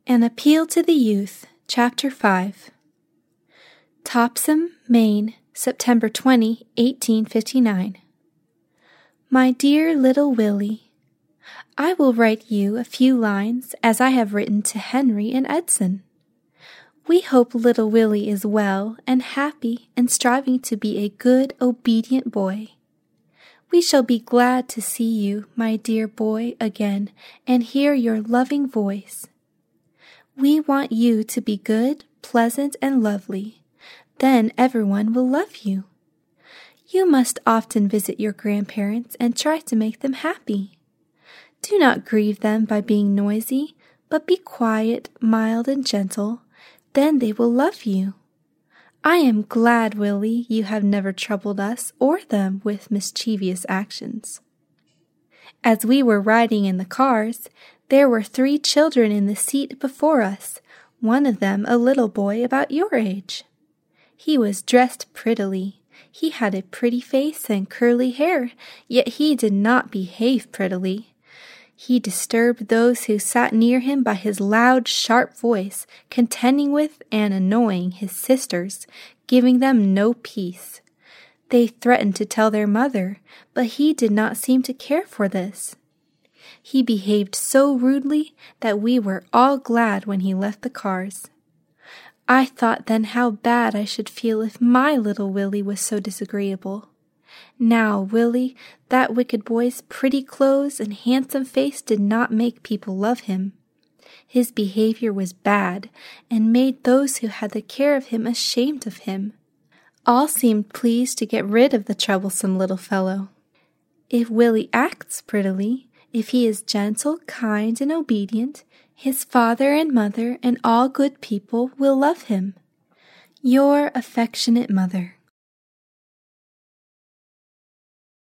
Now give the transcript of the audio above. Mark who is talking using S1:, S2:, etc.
S1: An Appeal to the Youth, Chapter 5. Topsham, Maine, September 20, 1859. My dear little Willie, I will write you a few lines as I have written to Henry and Edson. We hope little Willie is well and happy and striving to be a good, obedient boy. We shall be glad to see you, my dear boy, again and hear your loving voice. We want you to be good, pleasant, and lovely. Then everyone will love you. You must often visit your grandparents and try to make them happy. Do not grieve them by being noisy, but be quiet, mild, and gentle. Then they will love you. I am glad, Willie, you have never troubled us or them with mischievous actions. As we were riding in the cars, there were 3 children in the seat before us, one of them a little boy about your age. He was dressed prettily. He had a pretty face and curly hair, yet he did not behave prettily. He disturbed those who sat near him by his loud, sharp voice, contending with and annoying his sisters, giving them no peace. They threatened to tell their mother, but he did not seem to care for this. He behaved so rudely that we were all glad when he left the cars. I thought then how bad I should feel if my little Willie was so disagreeable. Now, Willie, that wicked boy's pretty clothes and handsome face did not make people love him. His behavior was bad, and made those who had the care of him ashamed of him. All seemed pleased to get rid of the troublesome little fellow. If Willie acts prettily, if he is gentle, kind, and obedient, his father and mother and all good people will love him. Your affectionate mother.